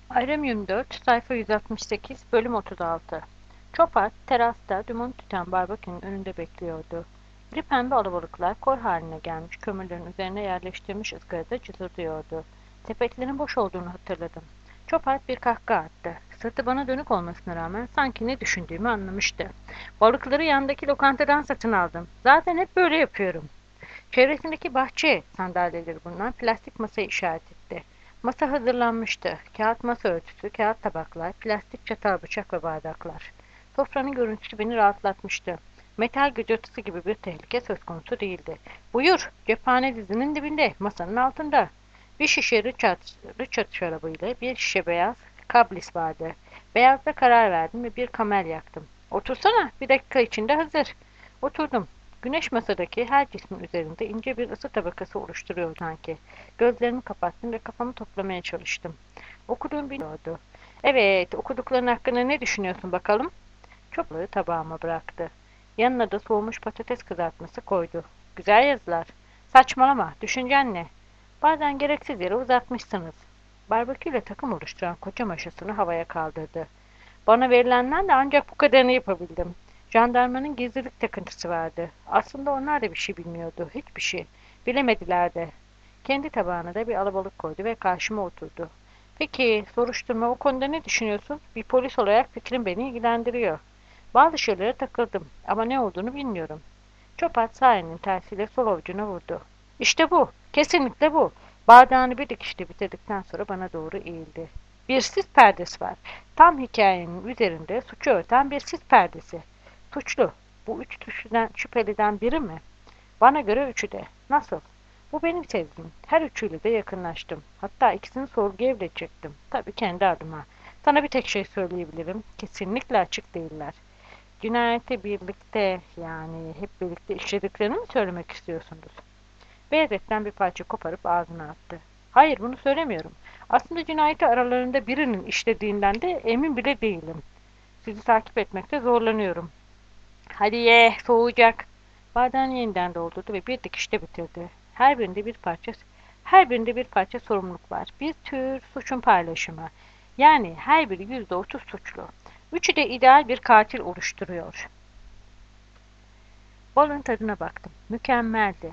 Ayrım 24, sayfa 168, bölüm 36. Chopard, terasta duman tüten barbekünün önünde bekliyordu. İri pembe alabalıklar kor haline gelmiş kömürlerin üzerine yerleştirilmiş ızgarada cızırdıyordu. Sepetlerin boş olduğunu hatırladım. Chopard bir kahkaha attı. Sırtı bana dönük olmasına rağmen sanki ne düşündüğümü anlamıştı. Balıkları yandaki lokantadan satın aldım. Zaten hep böyle yapıyorum. Çevresindeki bahçe sandalyeleri bunlar plastik masaya işaret etti. Masa hazırlanmıştı. Kağıt masa örtüsü, kağıt tabaklar, plastik çatal, bıçak ve bardaklar. Sofranın görüntüsü beni rahatlatmıştı. Metal gıcırtısı gibi bir tehlike söz konusu değildi. Buyur, cephane dizinin dibinde, masanın altında. Bir şişe Richard şarabıyla bir şişe beyaz kablis vardı. Beyazda karar verdim ve bir kamel yaktım. Otursana, bir dakika içinde hazır. Oturdum. Güneş masadaki her cismin üzerinde ince bir ısı tabakası oluşturuyor sanki. Gözlerimi kapattım ve kafamı toplamaya çalıştım. Okuduğum biliyordu. Evet, okudukların hakkında ne düşünüyorsun bakalım? Çöpleri tabağıma bıraktı. Yanına da soğumuş patates kızartması koydu. Güzel yazılar. Saçmalama, düşüncen ne? Bazen gereksiz yere uzatmışsınız. Barbeküyle takım oluşturan koca maşasını havaya kaldırdı. Bana verilenden de ancak bu kadarını yapabildim. Jandarmanın gizlilik takıntısı vardı. Aslında onlar da bir şey bilmiyordu. Hiçbir şey. Bilemediler de. Kendi tabağına da bir alabalık koydu ve karşıma oturdu. Peki, soruşturma o konuda ne düşünüyorsun? Bir polis olarak fikrim beni ilgilendiriyor. Bazı şeylere takıldım ama ne olduğunu bilmiyorum. Çopat sağ elinin tersiyle sol avucuna vurdu. İşte bu. Kesinlikle bu. Bardağını bir dikişte bitirdikten sonra bana doğru eğildi. Bir sis perdesi var. Tam hikayenin üzerinde suçu örten bir sis perdesi. Suçlu. Bu üç şüpheliden biri mi? Bana göre üçü de. Nasıl? Bu benim sevdiğim. Her üçüyle de yakınlaştım. Hatta ikisini sorguya bile çektim. Tabii kendi adıma. Sana bir tek şey söyleyebilirim. Kesinlikle açık değiller. Cinayeti birlikte yani hep birlikte işlediklerini mi söylemek istiyorsunuz? Beyazıt'tan bir parça koparıp ağzına attı. Hayır bunu söylemiyorum. Aslında cinayeti aralarında birinin işlediğinden de emin bile değilim. Sizi takip etmekte zorlanıyorum. Hadi ye, soğuyacak. Bardağını yeniden doldurdu ve bir dikişte bitirdi. Her birinde bir parça sorumluluk var. Bir tür suçun paylaşımı. Yani her biri %30 suçlu. Üçü de ideal bir katil oluşturuyor. Balın tadına baktım. Mükemmeldi.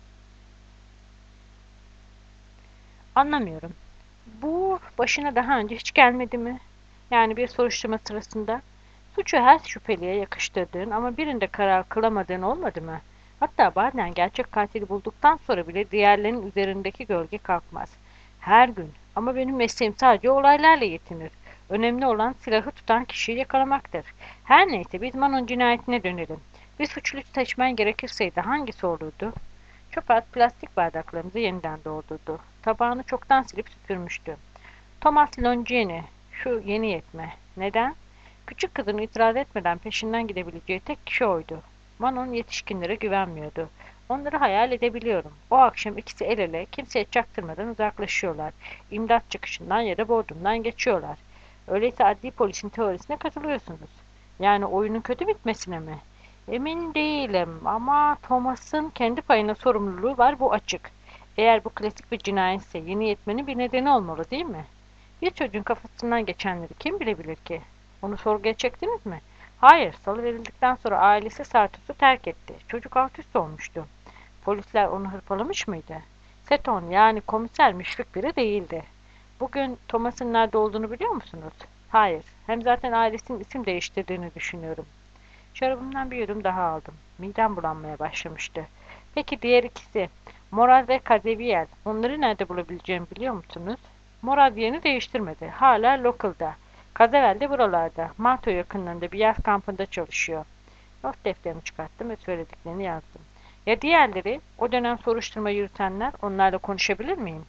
Anlamıyorum. Bu başına daha önce hiç gelmedi mi? Yani bir soruşturma sırasında suçu her şüpheliye yakıştırdığın ama birinde karar kılamadığın olmadı mı? Hatta bazen gerçek katili bulduktan sonra bile diğerlerinin üzerindeki gölge kalkmaz. Her gün. Ama benim mesleğim sadece olaylarla yetinir. Önemli olan silahı tutan kişiyi yakalamaktır. Her neyse biz Manon cinayetine dönelim. Bir suçlu seçmen gerekirseydi hangisi olurdu? Çöpert plastik bardaklarımızı yeniden doldurdu. Tabağını çoktan silip süpürmüştü. Thomas Longini, şu yeni yetme. Neden? Küçük kızın itiraz etmeden peşinden gidebileceği tek kişi oydu. Manon yetişkinlere güvenmiyordu. Onları hayal edebiliyorum. O akşam ikisi el ele, kimseye çaktırmadan uzaklaşıyorlar. İmdat çıkışından ya da bordundan geçiyorlar. Öyleyse adli polisin teorisine katılıyorsunuz. Yani oyunun kötü bitmesine mi? Emin değilim ama Thomas'ın kendi payına sorumluluğu var, bu açık. Eğer bu klasik bir cinayetse yeni yetmenin bir nedeni olmalı değil mi? Bir çocuğun kafasından geçenleri kim bilebilir ki? Onu sorguya çektiniz mi? Hayır, salıverildikten sonra ailesi Sartus'u terk etti. Çocuk alt üst olmuştu. Polisler onu hırpalamış mıydı? Seton yani komiser müşfik biri değildi. Bugün Thomas'ın nerede olduğunu biliyor musunuz? Hayır, hem zaten ailesinin isim değiştirdiğini düşünüyorum. Şarabımdan bir yudum daha aldım. Midem bulanmaya başlamıştı. Peki diğer ikisi, Morad ve Kazeviel, onları nerede bulabileceğimi biliyor musunuz? Morad yerini değiştirmedi. Hala Local'da. Kazevel de buralarda. Mato yakınlarında bir yaz kampında çalışıyor. Not defterimi çıkarttım ve söylediklerini yazdım. Ya diğerleri, o dönem soruşturma yürütenler, onlarla konuşabilir miyim?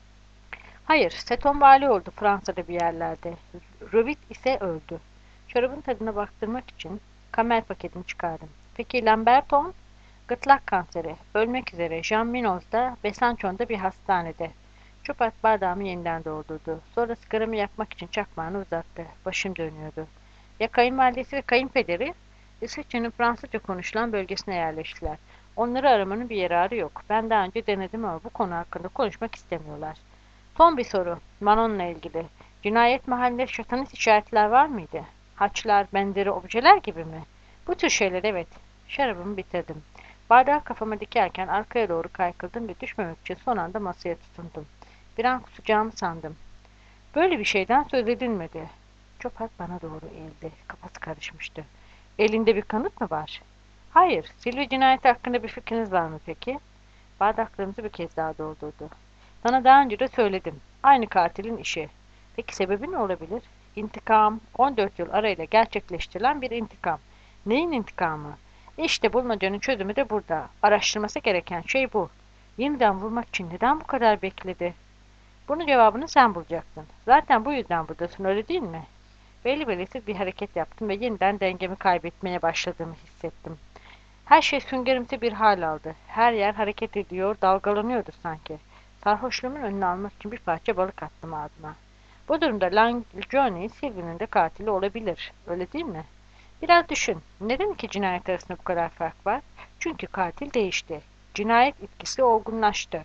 Hayır, Seton vali oldu Fransa'da bir yerlerde. Rövit ise öldü. Şarabın tadına baktırmak için kamel paketini çıkardım. Peki Lamberton? Gırtlak kanseri. Ölmek üzere. Jean Minoz'da, Besançon'da bir hastanede. Çopat bardağımı yeniden doldurdu. Sonra sigaramı yakmak için çakmağını uzattı. Başım dönüyordu. Ya kayınvalidesi ve kayınpederi? İsviçre'nin Fransızca konuşulan bölgesine yerleştiler. Onları aramanın bir yararı yok. Ben daha önce denedim ama bu konu hakkında konuşmak istemiyorlar. Son bir soru. Manon'la ilgili. Cinayet mahallinde şatanist işaretler var mıydı? Haçlar, benzeri objeler gibi mi? Bu tür şeyler, evet. Şarabımı bitirdim. Bardağı kafama dikerken arkaya doğru kaykıldım ve düşmemek için son anda masaya tutundum. Bir an kusacağımı sandım. Böyle bir şeyden söz edilmedi. Çopat bana doğru eğildi. Kafası karışmıştı. Elinde bir kanıt mı var? Hayır. Silvi cinayeti hakkında bir fikriniz var mı peki? Bardaklarımızı bir kez daha doldurdu. Sana daha önce de söyledim. Aynı katilin işi. Peki sebebi ne olabilir? İntikam. 14 yıl arayla gerçekleştirilen bir intikam. Neyin intikamı? İşte bulmacanın çözümü de burada. Araştırması gereken şey bu. Yeniden vurmak için neden bu kadar bekledi? Bunun cevabını sen bulacaksın. Zaten bu yüzden buradasın, öyle değil mi? Belli belirsiz bir hareket yaptım ve yeniden dengemi kaybetmeye başladığımı hissettim. Her şey süngerimsi bir hal aldı. Her yer hareket ediyor, dalgalanıyordu sanki. Sarhoşluğumun önüne almak için bir parça balık attım ağzıma. Bu durumda Lang Johnny, Sylvie'nin de katili olabilir. Öyle değil mi? Biraz düşün. Neden iki cinayet arasında bu kadar fark var? Çünkü katil değişti. Cinayet etkisi olgunlaştı.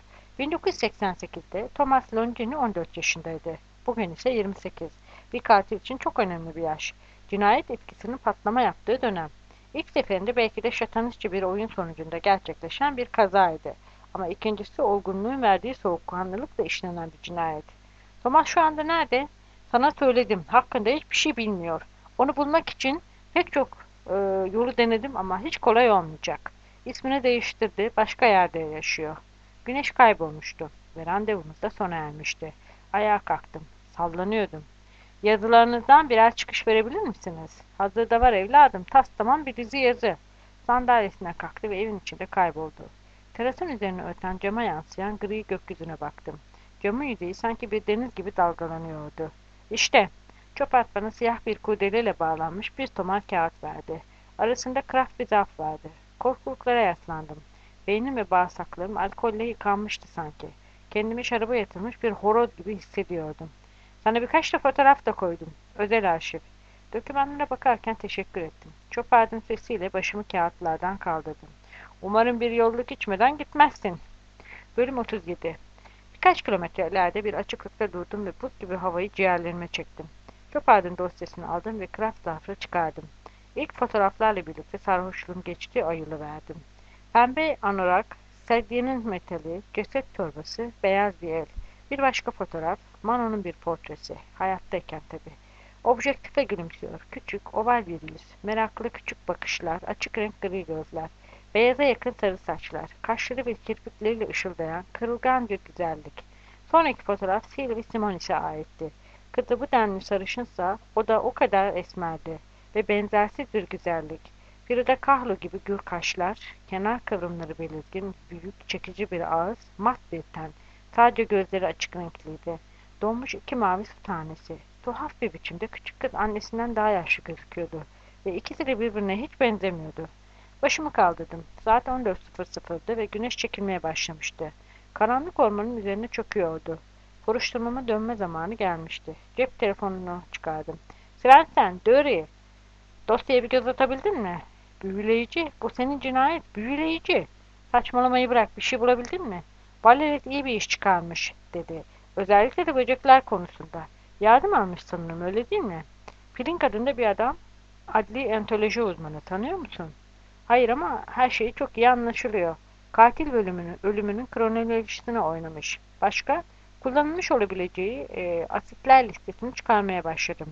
1988'de Thomas Longini 14 yaşındaydı. Bugün ise 28. Bir katil için çok önemli bir yaş. Cinayet etkisinin patlama yaptığı dönem. İlk seferinde belki de şatanistçe bir oyun sonucunda gerçekleşen bir kazaydı. Ama ikincisi olgunluğun verdiği soğukkanlılıkla işlenen bir cinayet. Thomas şu anda nerede? Sana söyledim. Hakkında hiçbir şey bilmiyor. Onu bulmak için pek çok yolu denedim ama hiç kolay olmayacak. İsmini değiştirdi. Başka yerde yaşıyor. Güneş kaybolmuştu ve randevumuz da sona ermişti. Ayağa kalktım. Sallanıyordum. Yazılarınızdan birer çıkış verebilir misiniz? Hazırda var evladım. Tas tamam bir dizi yazı. Sandalyesinden kalktı ve evin içinde kayboldu. Terasın üzerine örten cama yansıyan gri gökyüzüne baktım. Camın yüzeyi sanki bir deniz gibi dalgalanıyordu. İşte, Chopard bana siyah bir kurdeleyle bağlanmış bir tomar kağıt verdi. Arasında kraft bir zarf vardı. Korkuluklara yaslandım. Beynim ve bağırsaklarım alkolle yıkanmıştı sanki. Kendimi şaraba yatırmış bir horoz gibi hissediyordum. Sana birkaç da fotoğraf da koydum. Özel arşiv. Dokümanlara bakarken teşekkür ettim. Chopard'ın sesiyle başımı kağıtlardan kaldırdım. Umarım bir yolluk içmeden gitmezsin. Bölüm 37. Birkaç kilometre ileride bir açıklıkta durdum ve buz gibi havayı ciğerlerime çektim. Chopard'ın dosyasını aldım ve kraft zarfı çıkardım. İlk fotoğraflarla birlikte sarhoşluğum geçti, ayılıverdim. Pembe anorak, sedyenin metali, ceset torbası, beyaz bir el. Bir başka fotoğraf, Mano'nun bir portresi. Hayattayken tabii. Objektife gülümsüyor. Küçük, oval bir yüz. Meraklı küçük bakışlar, açık renk gri gözler. Beyaza yakın sarı saçlar. Kaşları ve kirpikleriyle ışıldayan kırılgan bir güzellik. Sonraki fotoğraf Sylvie Simonis'e aitti. Kızı bu denli sarışınsa o da o kadar esmerdi. Ve benzersiz bir güzellik. Biri de kahlo gibi gür kaşlar, kenar kıvrımları belirgin, büyük, çekici bir ağız, mat bir ten. Sadece gözleri açık renkliydi. Donmuş iki mavi su tanesi. Tuhaf bir biçimde küçük kız annesinden daha yaşlı gözüküyordu. Ve ikisi de birbirine hiç benzemiyordu. Başımı kaldırdım. Saat 14.00'dı ve güneş çekilmeye başlamıştı. Karanlık ormanın üzerine çöküyordu. Soruşturmama dönme zamanı gelmişti. Cep telefonunu çıkardım. Svensson, Dury, dosyaya bir göz atabildin mi? Büyüleyici. Bu senin cinayet. Büyüleyici. Saçmalamayı bırak. Bir şey bulabildin mi? Valerit iyi bir iş çıkarmış, dedi. Özellikle de böcekler konusunda. Yardım almış sanırım, öyle değil mi? Flink adında bir adam. Adli entoloji uzmanı. Tanıyor musun? Hayır ama her şey çok iyi anlaşılıyor. Katil ölümünün kronolojisini oynamış. Başka? Kullanılmış olabileceği asitler listesini çıkarmaya başladım.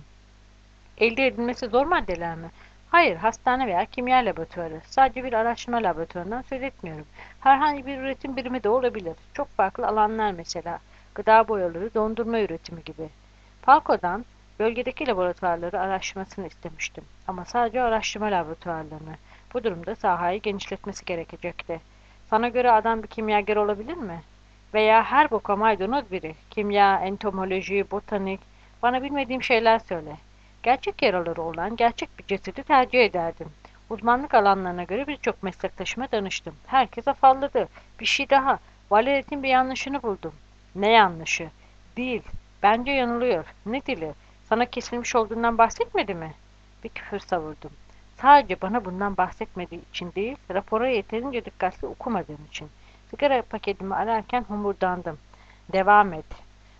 Elde edilmesi zor maddeler mi? Hayır, hastane veya kimya laboratuvarı. Sadece bir araştırma laboratuvarından söz etmiyorum. Herhangi bir üretim birimi de olabilir. Çok farklı alanlar mesela. Gıda boyaları, dondurma üretimi gibi. Falco'dan bölgedeki laboratuvarları araştırmasını istemiştim. Ama sadece araştırma laboratuvarlarını. Bu durumda sahayı genişletmesi gerekecekti. Sana göre adam bir kimyager olabilir mi? Veya her boka maydanoz biri. Kimya, entomoloji, botanik. Bana bilmediğim şeyler söyle. Gerçek yaraları olan gerçek bir cesedi tercih ederdim. Uzmanlık alanlarına göre birçok meslektaşıma danıştım. Herkes afalladı. Bir şey daha. Valerit'in bir yanlışını buldum. Ne yanlışı? Dil. Bence yanılıyor. Ne dili? Sana kesilmiş olduğundan bahsetmedi mi? Bir küfür savurdum. Sadece bana bundan bahsetmediği için değil, rapora yeterince dikkatli okumadığım için. Sigara paketimi ararken homurdandım. Devam et.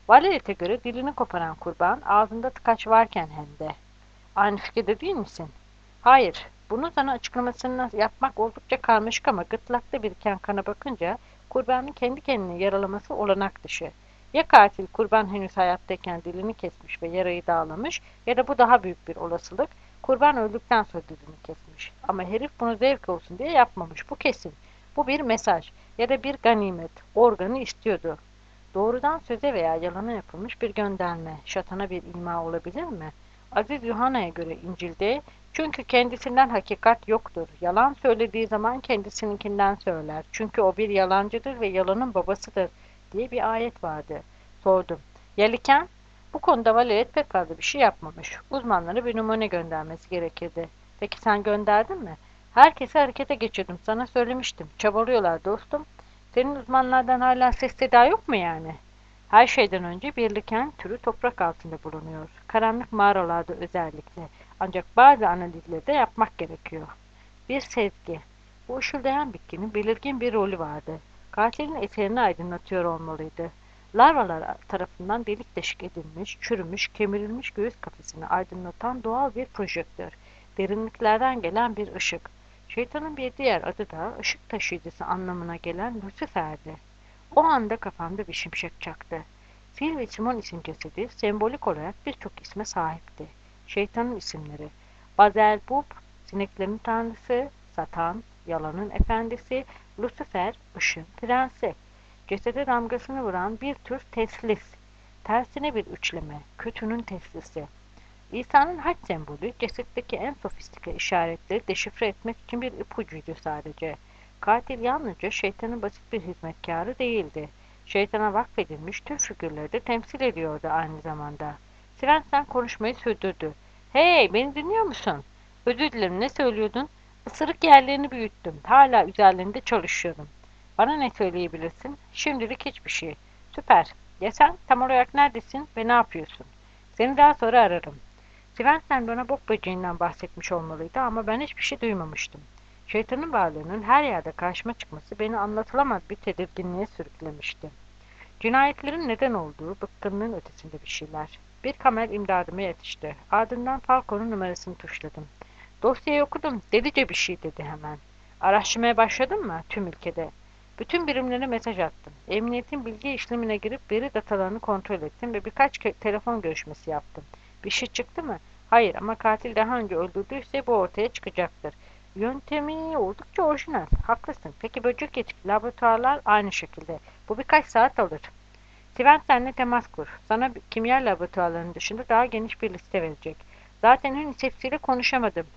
Valilet'e göre dilini koparan kurban ağzında tıkaç varken hem de. Aynı fikirde değil misin? Hayır. Bunu sana açıklamasını yapmak oldukça karmaşık ama gırtlakta biriken kana bakınca kurbanın kendi kendini yaralaması olanak dışı. Ya katil kurban henüz hayattayken dilini kesmiş ve yarayı dağlamış ya da bu daha büyük bir olasılık kurban öldükten sonra dilini kesmiş. Ama herif bunu zevk olsun diye yapmamış. Bu kesin. Bu bir mesaj ya da bir ganimet. Organı istiyordu. Doğrudan söze veya yalana yapılmış bir gönderme, şatana bir ima olabilir mi? Aziz Yuhanna'ya göre İncil'de, çünkü kendisinden hakikat yoktur. Yalan söylediği zaman kendisininkinden söyler. Çünkü o bir yalancıdır ve yalanın babasıdır diye bir ayet vardı. Sordum. Yaliken? Bu konuda Valilet pek fazla bir şey yapmamış. Uzmanlara bir numune göndermesi gerekirdi. Peki sen gönderdin mi? Herkesi harekete geçirdim. Sana söylemiştim. Çabalıyorlar dostum. Senin uzmanlardan hala ses seda yok mu yani? Her şeyden önce bir liken türü toprak altında bulunuyor. Karanlık mağaralarda özellikle. Ancak bazı analizleri de yapmak gerekiyor. Bir sezgi. Bu ışıldayan bitkinin belirgin bir rolü vardı. Katilin eserini aydınlatıyor olmalıydı. Larvalar tarafından delik deşik edilmiş, çürümüş, kemirilmiş göğüs kafesini aydınlatan doğal bir projektör. Derinliklerden gelen bir ışık. Şeytanın bir diğer adı da ışık taşıyıcısı anlamına gelen Lucifer'di. O anda kafamda bir şimşek çaktı. Phil ve Simon isim cesedi sembolik olarak birçok isme sahipti. Şeytanın isimleri: Beelzebub, sineklerin tanrısı; Satan, yalanın efendisi; Lucifer, ışığın prensi. Cesede damgasını vuran bir tür teslis. Tersine bir üçleme, kötünün teslisi. İsa'nın haç sembolü cesetteki en sofistike işaretleri deşifre etmek için bir ipucuydu sadece. Katil yalnızca şeytanın basit bir hizmetkarı değildi. Şeytana vakfedilmiş tüm figürleri de temsil ediyordu aynı zamanda. Svensson konuşmayı sürdürdü. Hey, beni dinliyor musun? Özür dilerim, ne söylüyordun? Isırık yerlerini büyüttüm. Hala üzerlerinde çalışıyorum. Bana ne söyleyebilirsin? Şimdilik hiçbir şey. Süper. Ya sen tam olarak neredesin ve ne yapıyorsun? Seni daha sonra ararım. Svensson bana bok böceğinden bahsetmiş olmalıydı ama ben hiçbir şey duymamıştım. Şeytanın varlığının her yerde karşıma çıkması beni anlatılamaz bir tedirginliğe sürüklemişti. Cinayetlerin neden olduğu bıkkınlığın ötesinde bir şeyler. Bir kamera imdadıma yetişti. Ardından Falco'nun numarasını tuşladım. Dosyayı okudum. Delice bir şey dedi hemen. Araştırmaya başladın mı? Tüm ülkede. Bütün birimlere mesaj attım. Emniyetin bilgi işlemine girip veri datalarını kontrol ettim ve birkaç telefon görüşmesi yaptım. Bir şey çıktı mı? Hayır, ama katil daha önce öldürdüyse bu ortaya çıkacaktır. Yöntemi oldukça orijinal. Haklısın. Peki böcek etkili laboratuvarlar aynı şekilde. Bu birkaç saat alır. Svensson'le temas kur. Sana kimya laboratuvarlarının dışında daha geniş bir liste verecek. Zaten henüz hepsiyle konuşamadım.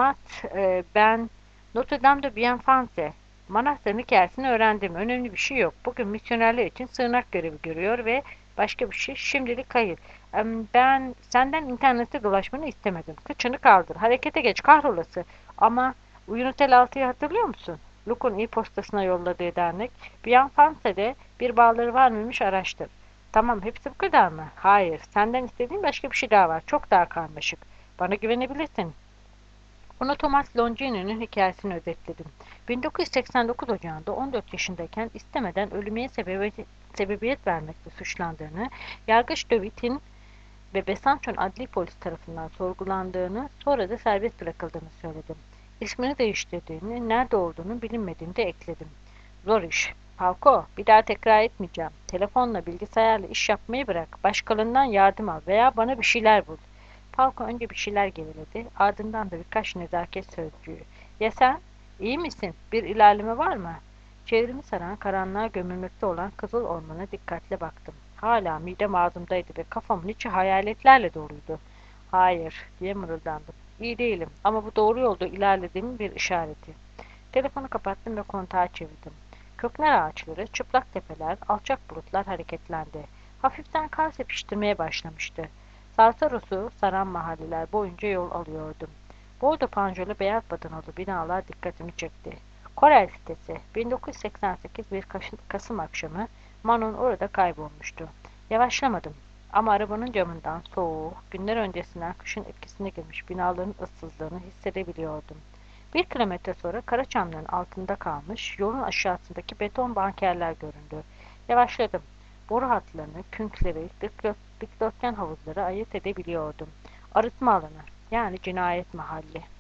Ben Notre Dame de Bienfaance manastırın hikayesini öğrendim. Önemli bir şey yok. Bugün misyonerler için sığınak görevi görüyor ve başka bir şey şimdilik hayır. Ben senden internette dolaşmanı istemedim. Kıçını kaldır. Harekete geç kahrolası. Ama Unitel 6'yı hatırlıyor musun? Luke'un e-postasına yolladığı dernek. Bienfance'de bir bağları var mıymış araştır. Tamam, hepsi bu kadar mı? Hayır. Senden istediğim başka bir şey daha var. Çok daha karmaşık. Bana güvenebilirsin. Ona Thomas Longini'nin hikayesini özetledim. 1989 Ocağı'nda 14 yaşındayken istemeden ölümüne sebebiyet vermekle suçlandığını, Yargıç de Witt'in ve Besançon Adli Polis tarafından sorgulandığını, sonra da serbest bırakıldığını söyledim. İsmini değiştirdiğini, nerede olduğunu bilinmediğini de ekledim. Zor iş. Falco, bir daha tekrar etmeyeceğim. Telefonla, bilgisayarla iş yapmayı bırak. Başkalarından yardım al veya bana bir şeyler bul. Falco önce bir şeyler geveledi, ardından da birkaç nezaket sözcüğü. Ya sen? İyi misin? Bir ilerleme var mı? Çevremi saran, karanlığa gömülmekte olan kızıl ormana dikkatle baktım. Hala midem ağzımdaydı ve kafamın içi hayaletlerle doluydu. Hayır, diye mırıldandım. İyi değilim ama bu doğru yolda ilerlediğimin bir işareti. Telefonu kapattım ve kontağı çevirdim. Köknar ağaçları, çıplak tepeler, alçak bulutlar hareketlendi. Hafiften kar sepiştirmeye başlamıştı. Sarsarosu saran mahalleler boyunca yol alıyordum. Bordo panjolu beyaz badanalı binalar dikkatimi çekti. Korel sitesi, 1988 bir Kasım akşamı Manon orada kaybolmuştu. Yavaşlamadım ama arabanın camından soğuk, günler öncesinden kışın etkisine girmiş binaların ıssızlığını hissedebiliyordum. 1 kilometre sonra Karaçamların altında kalmış, yolun aşağısındaki beton bankerler göründü. Yavaşladım. Boru hatlarını, künkleri, dikdörtgen havuzları ayırt edebiliyordum. Arıtma alanı, yani cinayet mahalli.